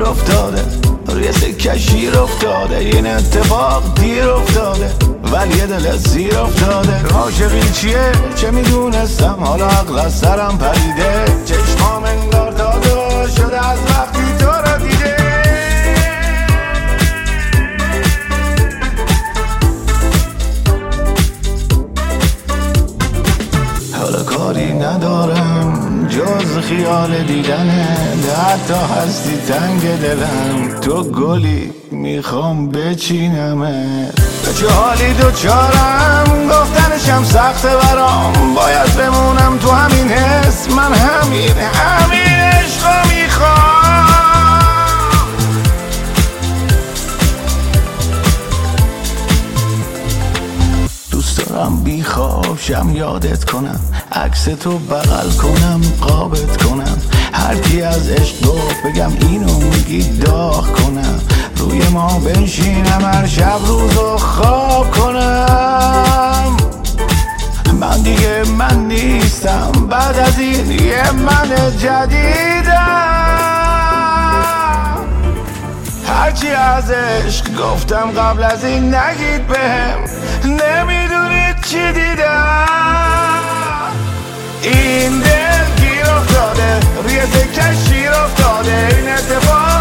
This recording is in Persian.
گیر افتاده، روی سکه شیر افتاده. این اتفاق دیر افتاده ولی یه دل زیر افتاده. عاشقی چیه چه میدونستم، حالا عقل از سرم پریده. چشمام انگار تازه شده از وقتی تو رو دیده. حالا کاری ندارم جز خیال دیدنه، حتی هستی تنگ دلم، تو گلی میخوام بچینمه. به چه حالی دوچارم گفتنشم سخته برام، باید بمونم تو همین حس، من همین عشقو میخوام. دوست دارم بیخواب شم یادت کنم، عکس تو بغل کنم قابت کنم، هر کی از عشق گفت بگم اینو میگی داغ کنم، روی ما بنشینم هر شب روزو خواب کنم. من دیگه من نیستم، بعد از این یه من جدیدم. هرچی از عشق گفتم قبل از این نگید بهم، نمیدونید چی دیدم. این دل گیر افتاده روی سکه شیر افتاده. این اتفاق